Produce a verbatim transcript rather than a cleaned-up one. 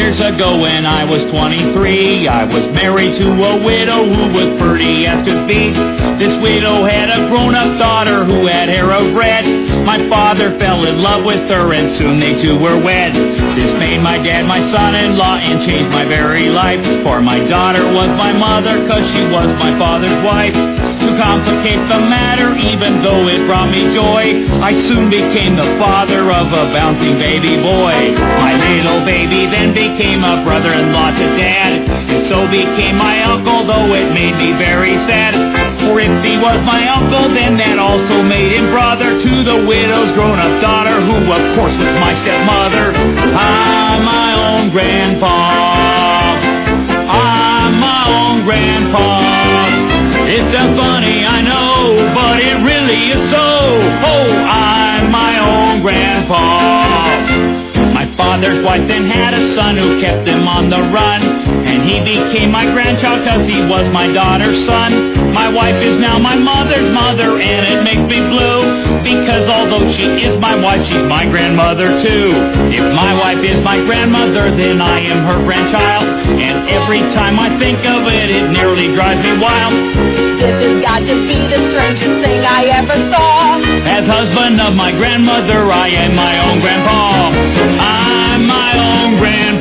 years ago when I was twenty-three, I was married to a widow who was pretty as could be. This widow had a grown-up daughter who had hair of red. My father fell in love with her and soon they two were wed. This made my dad my son-in-law and changed my very life. For my daughter was my mother, cause she was my father's wife. To complicate the matter, even though it brought me joy, I soon became the father of a bouncing baby boy. My little baby then became a brother-in-law to Dad, and so became my uncle, though it made me very sad. For if he was my uncle, then that also made him brother to the widow's grown-up daughter, who of course was my stepmother. I'm my own grandpa. I'm my own grandpa. It's a funny, I know, but it really is so. Oh, I'm my own grandpa. My father's wife then had a son who kept him on the run, and he became my grandchild cause he was my daughter's son. My wife is now my mother's mother, and it makes me blue, because although she is my wife, she's my grandmother too. If my wife is my grandmother, then I am her grandchild, and every time I think of it, it nearly drives me wild. This has got to be the strangest thing I ever saw. As husband of my grandmother, I am my own grandpa. I'm my own grandpa.